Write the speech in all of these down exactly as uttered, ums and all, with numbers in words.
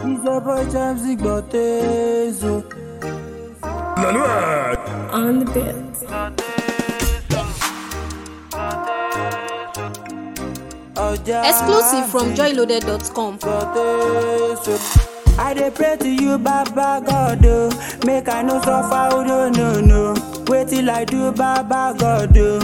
Isa boy Jamsy Botezo On the bit. Exclusive from joy loaded dot com. I dey pray to you, Baba God, oh. Make I no suffer, oh, no, no, no. Wait till I do, Baba God, oh.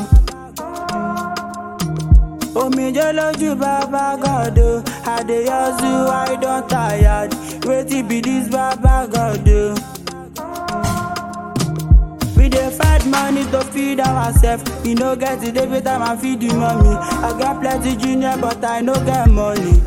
Oh, me joloju, Baba God, oh. I dey hustle, I don't tired. Wait till be this, Baba God, oh. We dey find money to feed ourselves. We no get it every time I feed the mommy. I got plenty junior, but I no get money.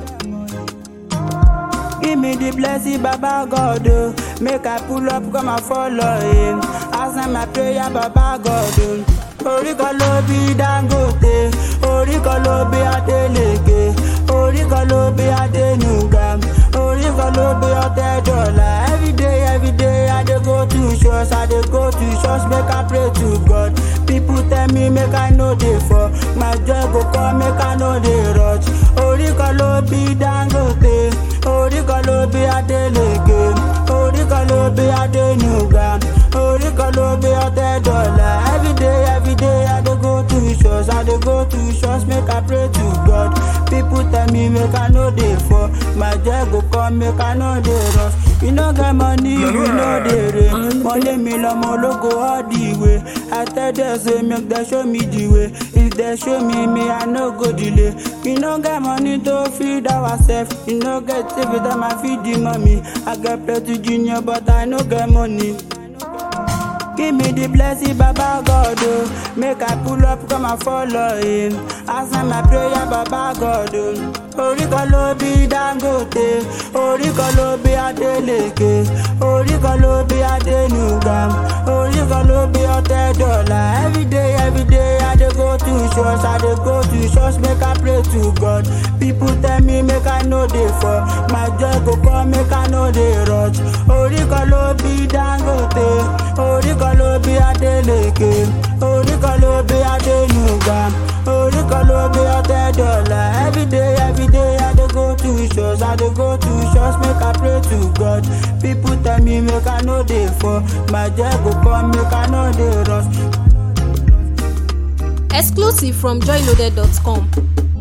Give me the blessing, Baba God, oh. Make I pull up, come and follow him. Answer my prayer, Baba God, oh. Oriko lo bi Dangote, oriko lo bi Adeleke, oriko lo bi Adenuga, oriko lo bi Otedola. Every day, every day I dey go to church, I dey go to church, make I pray to God. People tell me make I know dey for, my joy go come, make I know dey rush. Oriko lo bi Dangote, oriko lo bi Adeleke, oriko lo bi Adenuga, oriko lo bi Otedola. Every day, every day I dey go to church, I dey go to church, make I pray to God. People tell me make I know dey for, my joy go come, make I know dey rush. We no get money, we no dey rain. Money me lomo logo all the way. I tell them say make them show me the way. If they show me, me I no go delay. We no get money to feed ourselves. We no get every time I feed the mommy. I get plenty junior, but I no get money. Give me the blessing, Baba God, oh. Make I pull up, come and follow him. Answer my prayer, Baba God, oh. Oriko lo bi Dangote, oriko lo bi Adeleke, oriko lo bi Adenuga, oriko lo bi Otedola. Every day, every day I dey go to church, I dey go to church, make I pray to God. People tell me make I know dey for, my joy go come, make I know dey rush. Oriko lo bi Dangote, oriko lo bi Adeleke, oriko lo bi Adenuga, oriko lo bi Otedola. Every day, every day I dey go to church, I dey go to church, make I pray to God. People tell me make I know dey for, my joy go come, make I know dey rush. Exclusive from joy loaded dot com.